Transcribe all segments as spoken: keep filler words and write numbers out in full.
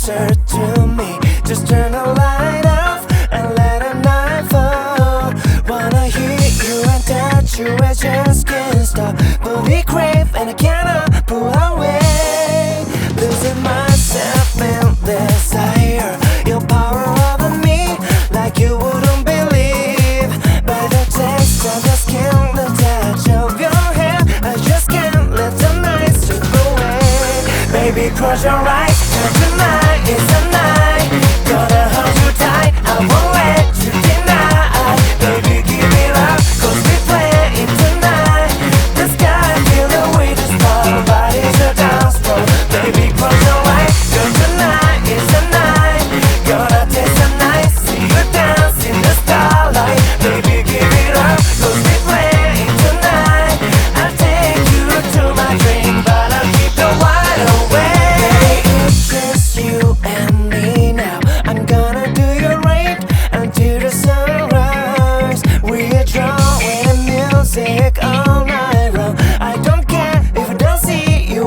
closer to me. Just turn the light off and let the night fall. Wanna hear you and touch you, I just can't stop. But we crave and I cannot pull away. Losing myself in desire. Your power over me like you wouldn't believe. By the taste of your skin, the touch of your hair, I just can't let the night slip away. Baby, close your eyes, 'cause tonight is the night. Gonna hold you tight, I won't let you deny. Baby, give it up, 'cause we playing tonight. The sky feel the way the spotlight are dance floor. Baby, close your eyes, 'cause tonight is the night. Gonna taste the night, see you dance in the starlight. Baby, give it up, 'cause we playing tonight. I'll take you to my dream, but I'll keep the wide awake. It's just you and me now. I'm gonna do you right until the sunrise. We're drawing the music all night long. I don't care if I don't see you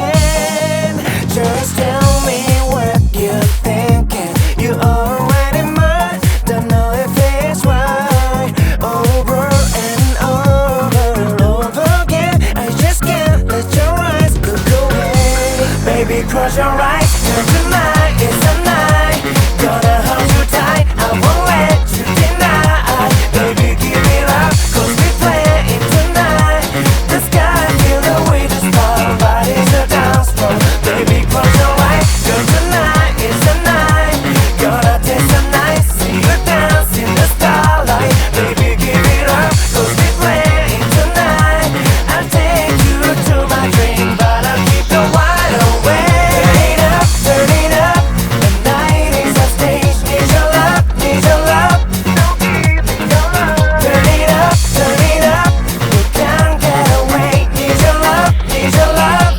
again. Just tell me what you're thinking. You already mine, don't know if it's right. Over and over and over again, I just can't let your eyes look away. Baby, close your eyes, 'cause tonight is the night. Gonna hold you tight, I won't let you deny. Baby, give it up, 'cause we playing tonight. The sky feel the way the spotlight is a dance floor. Baby, close your eyes, 'cause tonight is the night. Gonna taste the night, see you dance in the starlight. Baby, give it up, 'cause we playing tonight. I'll take you to my dream, but I'll keep the wide awake. Turn it up, turn it up. The night is a stage. Need your love, need your love. Don't give me your love. Turn it up, turn it up. We can't get away. Need your love, need your love.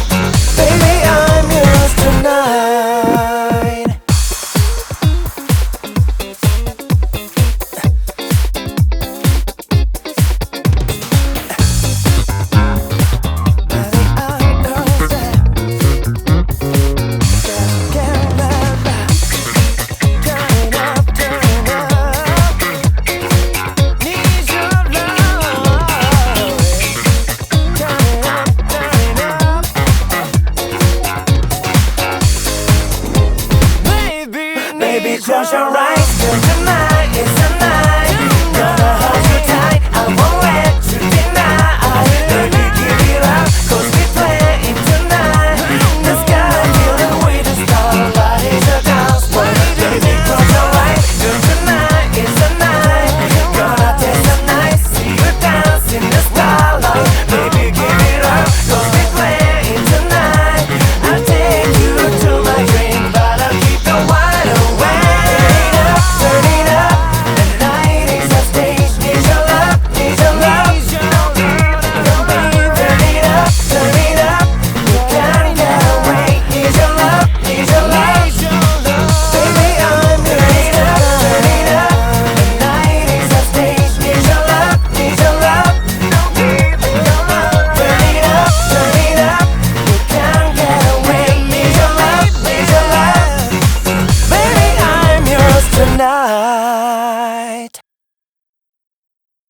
Baby, I'm yours tonight. Baby, I'm yours. Can't let that. Turn it up, turn it up. Need your love. Turn it up, turn it up. Baby, baby, close your eyes.